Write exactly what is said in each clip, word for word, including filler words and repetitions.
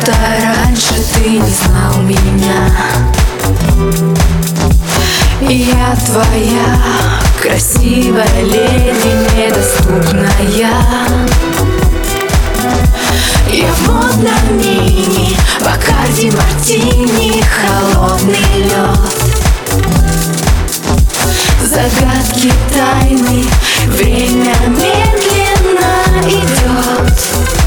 будто раньше ты не знал меня. И я твоя красивая леди, недоступная. Я в модном мини, Бакарди мартини, холодный лед. Загадки тайны, время медленно идет.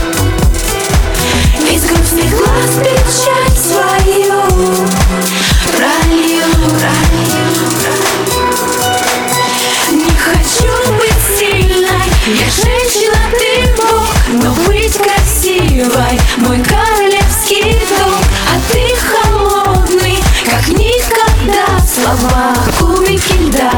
Из грустных глаз печать свою пролью, пролью, пролью. Не хочу быть сильной, я женщина, ты бог, но быть красивой мой королевский долг. А ты холодный, как никогда, слова кубики льда.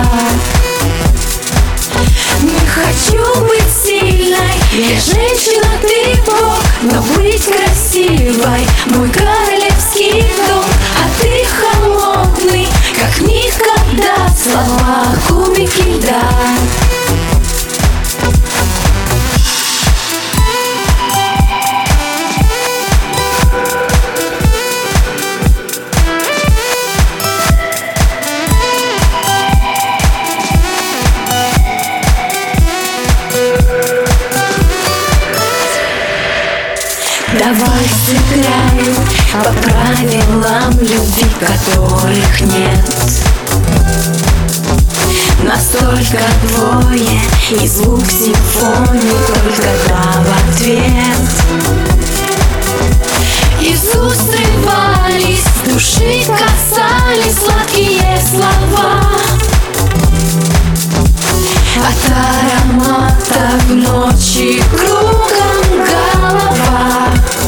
Не хочу быть сильной, я женщина, ты бог, но быть красивой мой королевский долг. А ты холодный, как никогда, слова кубики льда. Давай сыграем по правилам любви, которых нет. Настолько двое, и звук симфонии только да в ответ. Из уст срывались, души касались сладкие слова. От аромата в ночи кругом голова.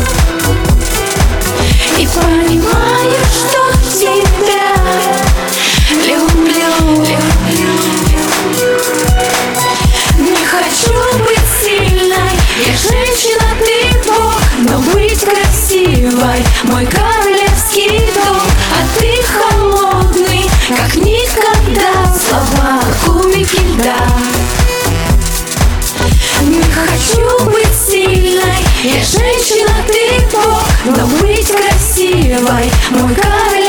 И понимаю, что тебя люблю, люблю, люблю. Не хочу быть сильной, я женщина, ты бог, но быть красивой мой королевский долг. А ты холодный, как никогда, слова кубики льда. Не хочу быть сильной, я женщина, ты бог, но быть красивой мой королевский долг.